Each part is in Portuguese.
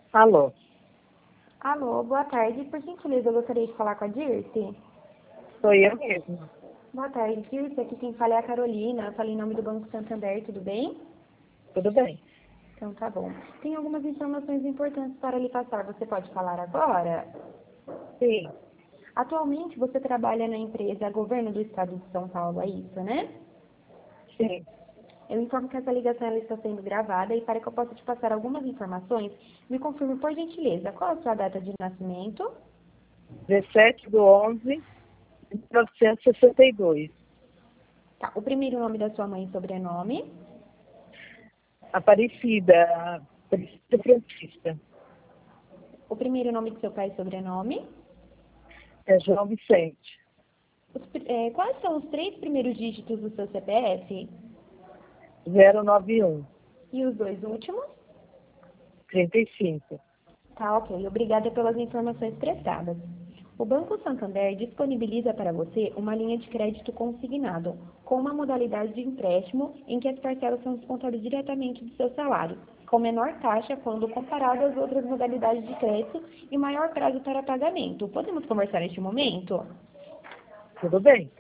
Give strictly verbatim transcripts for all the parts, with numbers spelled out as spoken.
Alô, Alô, boa tarde. Por gentileza, eu gostaria de falar com a Dirce. sou eu mesma. Boa tarde, Dirce. Aqui quem fala é a Carolina. Eu falei em nome do Banco Santander, tudo bem? Tudo bem? Então tá bom. Tem algumas informações importantes para lhe passar. Você pode falar agora? Sim, Atualmente você trabalha na empresa Governo do Estado de São Paulo, é isso, né? sim. Eu informo que essa ligação ela está sendo gravada e para que eu possa te passar algumas informações, me confirme por gentileza qual a sua data de nascimento, dezessete de onze de mil novecentos e sessenta e dois. tá, o primeiro nome da sua mãe e sobrenome, Aparecida, Aparecida Francisca. o primeiro nome do seu pai e sobrenome, É João Vicente. os pri- é, quais são os três primeiros dígitos do seu C P F zero nove um, e os dois últimos? trinta e cinco. Tá, ok. Obrigada pelas informações prestadas. O Banco Santander disponibiliza para você uma linha de crédito consignado, com uma modalidade de empréstimo em que as parcelas são descontadas diretamente do seu salário, com menor taxa quando comparado às outras modalidades de crédito e maior prazo para pagamento. Podemos conversar neste momento? Tudo bem?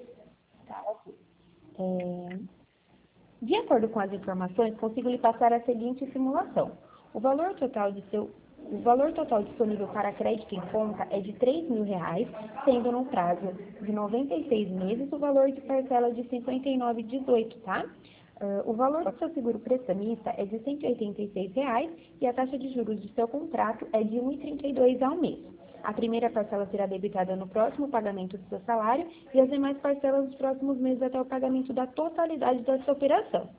É, De acordo com as informações, consigo lhe passar a seguinte simulação. O valor total de seu o valor total disponível para crédito em conta é de três mil reais, sendo no prazo de noventa e seis meses o valor de parcela de cinquenta e nove vírgula dezoito, tá? Ah, o valor do seu seguro prestamista é de cento e oitenta e seis reais e a taxa de juros do seu contrato é de um vírgula trinta e dois ao mês. A primeira parcela será debitada no próximo pagamento do seu salário e as demais parcelas nos próximos meses até o pagamento da totalidade dessa operação.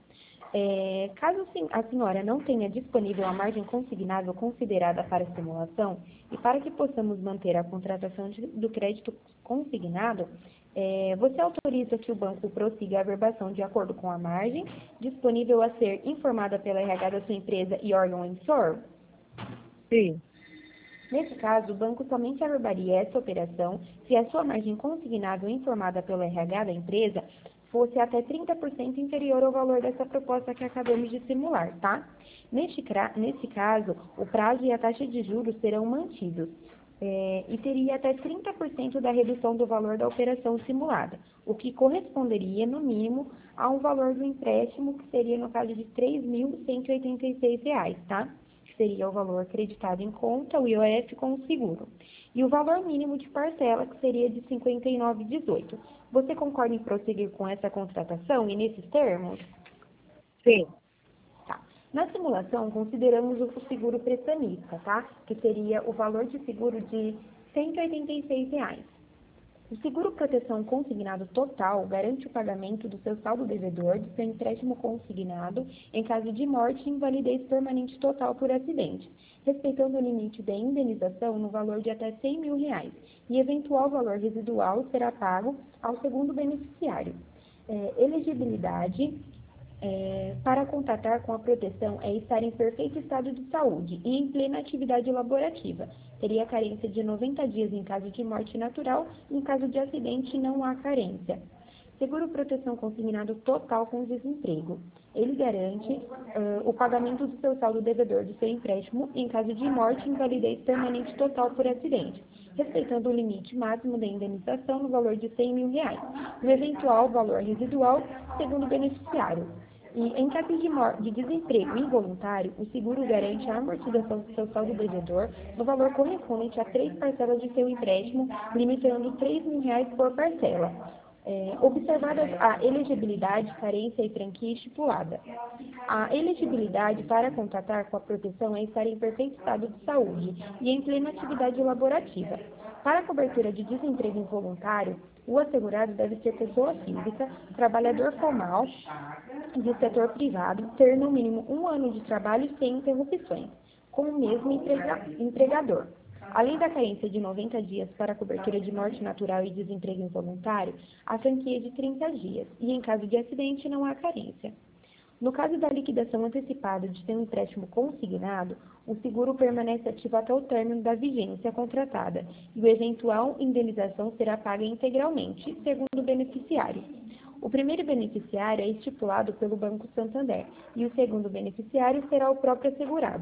É, caso a senhora não tenha disponível a margem consignável considerada para a simulação e para que possamos manter a contratação de, do crédito consignado, é, você autoriza que o banco prossiga a averbação de acordo com a margem disponível a ser informada pela R H da sua empresa e órgão emissor? Sim, Nesse caso, o banco somente averbaria essa operação se a sua margem consignável informada pelo R H da empresa fosse até trinta por cento inferior ao valor dessa proposta que acabamos de simular, tá? Neste, nesse caso, o prazo e a taxa de juros serão mantidos. É, e teria até trinta por cento da redução do valor da operação simulada, o que corresponderia, no mínimo, a um valor do empréstimo, que seria, no caso de três mil cento e oitenta e seis reais, tá? Seria o valor acreditado em conta, o I O F com o seguro. E o valor mínimo de parcela, que seria de cinquenta e nove vírgula dezoito. Você concorda em prosseguir com essa contratação e nesses termos? sim. Tá. Na simulação, consideramos o seguro prestamista, tá? Que seria o valor de seguro de cento e oitenta e seis reais. O seguro proteção consignado total garante o pagamento do seu saldo devedor de seu empréstimo consignado em caso de morte e invalidez permanente total por acidente, respeitando o limite da indenização no valor de até cem mil reais, e eventual valor residual será pago ao segundo beneficiário. É, elegibilidade é, para contatar com a proteção é estar em perfeito estado de saúde e em plena atividade laborativa. Teria carência de noventa dias em caso de morte natural, em caso de acidente não há carência. Seguro proteção consignado total com desemprego. Ele garante uh, o pagamento do seu saldo devedor do seu empréstimo em caso de morte e invalidez permanente total por acidente, respeitando o limite máximo da indenização no valor de cem mil reais, no eventual valor residual, segundo o beneficiário. E em caso de, de desemprego involuntário, o seguro garante a amortização do seu saldo devedor no valor correspondente a três parcelas de seu empréstimo, limitando três mil reais por parcela. É, observadas a elegibilidade, carência e franquia estipulada. A elegibilidade para contratar com a proteção é estar em perfeito estado de saúde e em plena atividade laborativa. Para a cobertura de desemprego involuntário, o assegurado deve ser pessoa física, trabalhador formal do setor privado, ter no mínimo um ano de trabalho sem interrupções, com o mesmo emprega empregador. Além da carência de noventa dias para a cobertura de morte natural e desemprego involuntário, a franquia é de trinta dias, e em caso de acidente não há carência. No caso da liquidação antecipada de seu empréstimo consignado, o seguro permanece ativo até o término da vigência contratada e a eventual indenização será paga integralmente, segundo o beneficiário. O primeiro beneficiário é estipulado pelo Banco Santander e o segundo beneficiário será o próprio assegurado.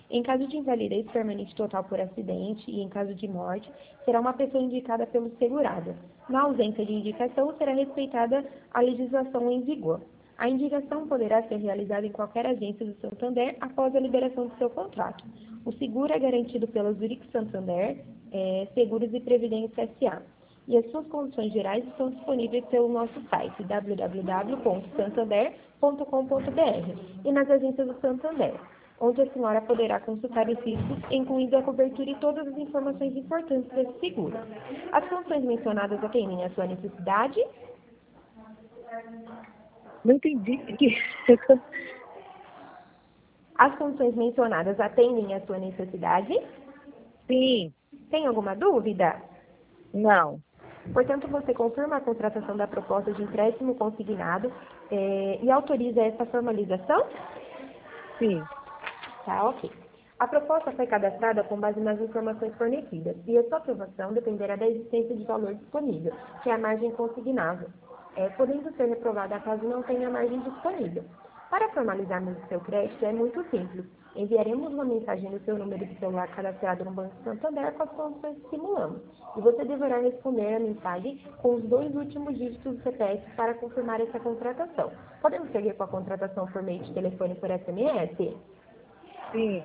Em caso de invalidez permanente total por acidente e em caso de morte, será uma pessoa indicada pelo segurado. Na ausência de indicação, será respeitada a legislação em vigor. A indicação poderá ser realizada em qualquer agência do Santander após a liberação do seu contrato. O seguro é garantido pela Zurich Santander, é, Seguros e Previdência S A E as suas condições gerais estão disponíveis pelo nosso site w w w ponto santander ponto com ponto b r e nas agências do Santander, onde a senhora poderá consultar os riscos, incluindo a cobertura e todas as informações importantes desse seguro. As condições mencionadas atendem à sua necessidade? Não entendi. As condições mencionadas atendem à sua necessidade? Sim, Tem alguma dúvida? não. Portanto, você confirma a contratação da proposta de empréstimo consignado eh, e autoriza essa formalização? Sim, Tá, ok. A proposta foi cadastrada com base nas informações fornecidas e a sua aprovação dependerá da existência de valor disponível, que é a margem consignável, eh, podendo ser reprovada caso não tenha margem disponível. Para formalizarmos o seu crédito é muito simples. Enviaremos uma mensagem no seu número de celular cadastrado no Banco Santander com as condições que simulamos. E você deverá responder a mensagem com os dois últimos dígitos do C P F para confirmar essa contratação. Podemos seguir com a contratação por meio de telefone por S M S? sim.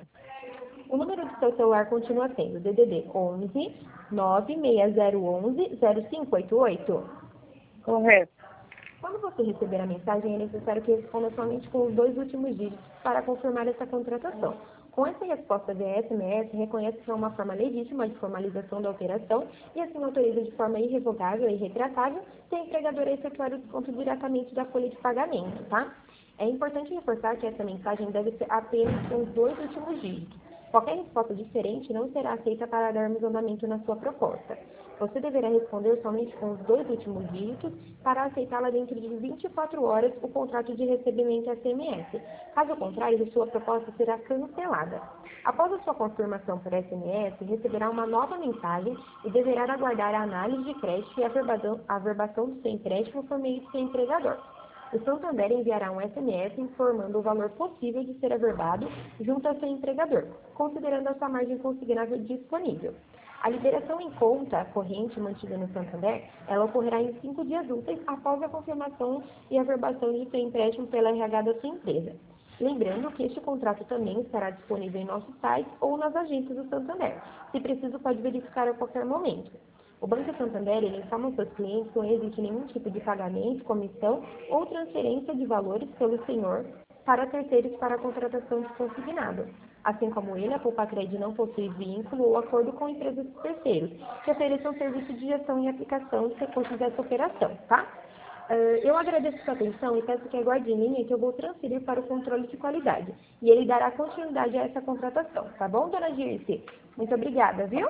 O número do seu celular continua sendo D D D onze nove seis zero onze zero cinco oito oito. Correto. Quando você receber a mensagem, é necessário que responda somente com os dois últimos dígitos para confirmar essa contratação. Com essa resposta via S M S, reconhece que é uma forma legítima de formalização da operação e assim autoriza de forma irrevogável e retratável se a empregadora efetuar o desconto diretamente da folha de pagamento, tá? É importante reforçar que essa mensagem deve ser apenas com os dois últimos dígitos. Qualquer resposta diferente não será aceita para darmos andamento na sua proposta. Você deverá responder somente com os dois últimos dígitos para aceitá-la dentro de vinte e quatro horas o contrato de recebimento S M S. Caso contrário, a sua proposta será cancelada. Após a sua confirmação por S M S, receberá uma nova mensagem e deverá aguardar a análise de crédito e a averbação, a averbação do seu empréstimo por meio do seu empregador. O Santander enviará um S M S informando o valor possível de ser averbado junto ao seu empregador, considerando a sua margem consignável disponível. A liberação em conta corrente mantida no Santander, ela ocorrerá em cinco dias úteis após a confirmação e averbação de seu empréstimo pela R H da sua empresa. Lembrando que este contrato também estará disponível em nosso site ou nas agências do Santander. Se preciso, pode verificar a qualquer momento. O Banco Santander ele informa aos seus clientes que não existe nenhum tipo de pagamento, comissão ou transferência de valores pelo senhor para terceiros para a contratação de consignado. Assim como ele, a Poupa-Cred não possui vínculo ou acordo com empresas terceiros que ofereçam serviço de gestão e aplicação de recursos dessa operação, tá? Uh, eu agradeço sua atenção e peço que aguarde em linha que eu vou transferir para o controle de qualidade e ele dará continuidade a essa contratação, tá bom, dona Dirce? Muito obrigada, viu?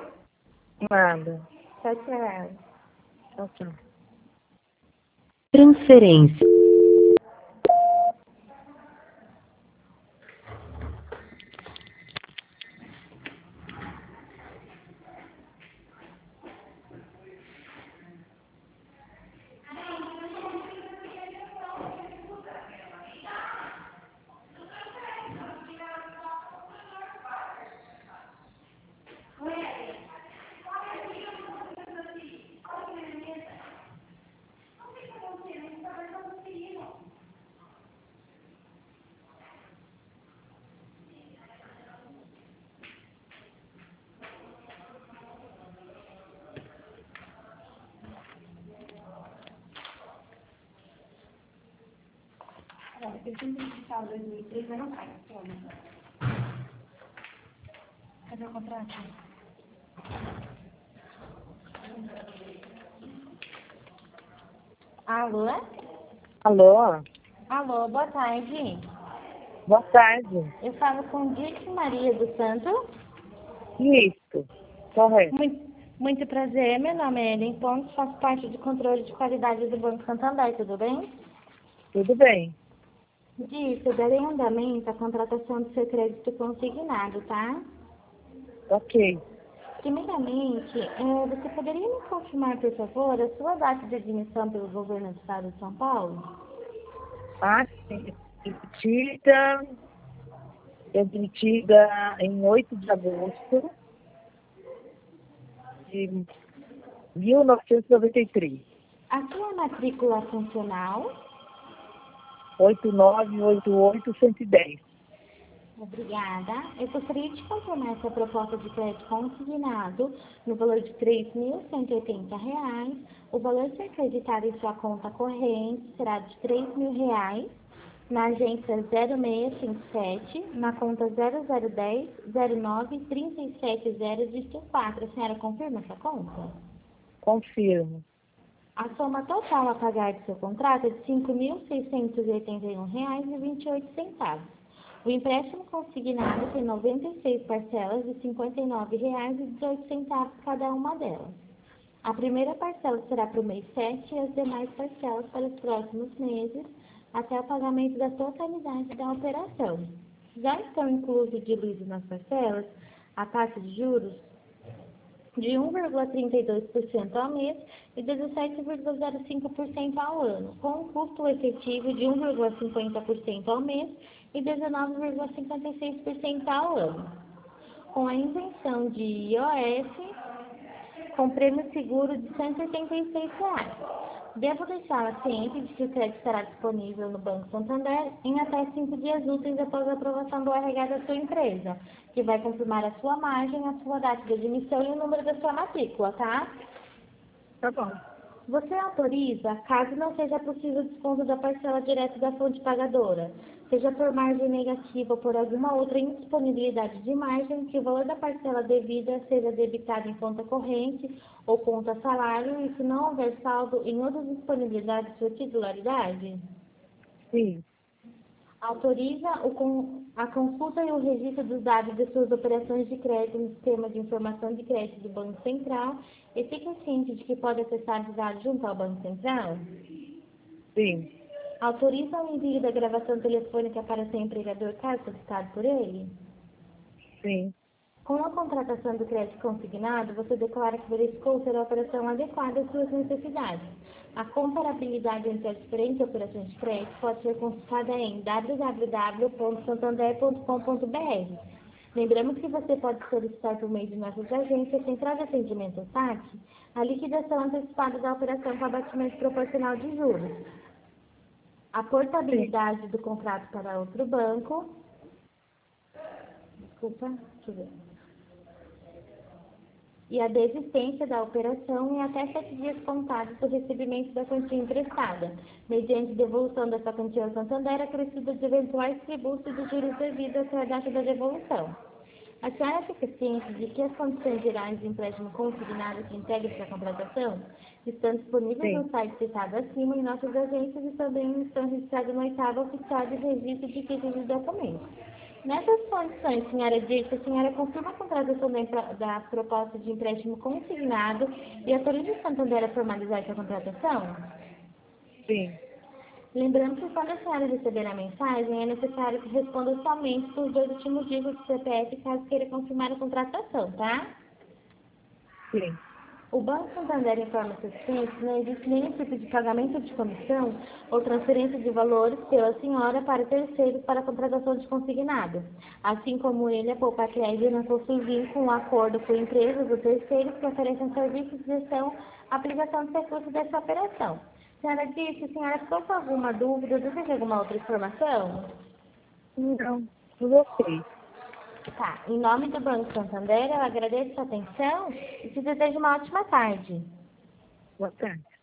Nada. Tchau, tchau. Tchau, tchau. Transferência. Eu sempre digital dois mil e três, mas não cai. Cadê o contrato? Alô? Alô? Alô, boa tarde. Boa tarde. Eu falo com Dirce Maria do Santo. Isso. Correto. Muito, muito prazer, meu nome é Ellen Pontes, faço parte de controle de qualidade do Banco Santander, tudo bem? Tudo bem. Dirce, eu darei andamento à contratação do seu crédito consignado, tá? Ok. Primeiramente, é, você poderia me confirmar, por favor, a sua data de admissão pelo governo do estado de São Paulo? Ah, sim. Tita. emitida em oito de agosto de mil novecentos e noventa e três. A sua matrícula funcional? oito nove oito oito um um zero. Obrigada. Eu gostaria de confirmar essa proposta de crédito consignado no valor de três mil cento e oitenta reais. O valor a ser acreditado em sua conta corrente será de três mil reais na agência zero seis cinco sete, na conta zero zero um zero zero nove três sete zero dígito quatro. A senhora confirma essa conta? Confirmo. A soma total a pagar do seu contrato é de cinco mil seiscentos e oitenta e um reais e vinte e oito centavos. O empréstimo consignado tem noventa e seis parcelas de cinquenta e nove reais e dezoito centavos cada uma delas. A primeira parcela será para o mês sete e as demais parcelas para os próximos meses, até o pagamento da totalidade da operação. Já estão inclusos diluídos nas parcelas a taxa de juros de um vírgula trinta e dois por cento ao mês e dezessete vírgula zero cinco por cento ao ano, com um custo efetivo de um vírgula cinquenta por cento ao mês e dezenove vírgula cinquenta e seis por cento ao ano. Com a isenção de I O S, com prêmio seguro de cento e oitenta e seis reais. Devo deixá-la ciente de que o crédito estará disponível no Banco Santander em até cinco dias úteis após a aprovação do R H da sua empresa, que vai confirmar a sua margem, a sua data de admissão e o número da sua matrícula, tá? Tá bom. Você autoriza, caso não seja possível o desconto da parcela direto da fonte pagadora, seja por margem negativa ou por alguma outra indisponibilidade de margem, que o valor da parcela devida seja debitado em conta corrente ou conta salário e se não houver saldo em outras disponibilidades de sua titularidade? Sim. Autoriza o con- a consulta e o registro dos dados de suas operações de crédito no Sistema de Informação de Crédito do Banco Central e fique ciente de que pode acessar os dados junto ao Banco Central? Sim. Autoriza o envio da gravação telefônica para seu empregador caso solicitado por ele? Sim. Com a contratação do crédito consignado, você declara que verificou ser a operação adequada às suas necessidades. A comparabilidade entre as diferentes operações de crédito pode ser consultada em w w w ponto santander ponto com ponto b r. Lembramos que você pode solicitar por meio de nossas agências Central de Atendimento S A C a liquidação antecipada da operação com abatimento proporcional de juros, a portabilidade do contrato para outro banco, desculpa, deixa eu ver, e a desistência da operação em até sete dias contados do recebimento da quantia emprestada, mediante devolução dessa quantia ao Santander acrescida de eventuais tributos e juros devidos até a data da devolução. A senhora fica ciente de que as condições gerais de empréstimo consignado que integram essa contratação estão disponíveis Sim. no site citado acima em nossas agências e também estão registradas no oitavo oficial de registro de títulos e documentos. Nessas condições, senhora disse, a senhora confirma a contratação da, impra- da proposta de empréstimo consignado e autoriza o Santander a formalizar essa contratação? Sim. Lembrando que quando a senhora receber a mensagem, é necessário que responda somente por dois últimos dígitos do C P F caso queira confirmar a contratação, tá? Sim. O Banco Santander informa seus clientes que não existe nenhum tipo de pagamento de comissão ou transferência de valores pela senhora para terceiros para a contratação de consignado, assim como ele, a Poupa Crédito, não possui vínculo com um acordo com empresas ou terceiros que oferecem serviços de gestão aplicação de recursos dessa operação. Senhora disse, a senhora ficou com alguma dúvida, deseja alguma outra informação? Não. Tudo ok. Tá, em nome do Banco Santander, eu agradeço a atenção e te desejo uma ótima tarde. Boa tarde.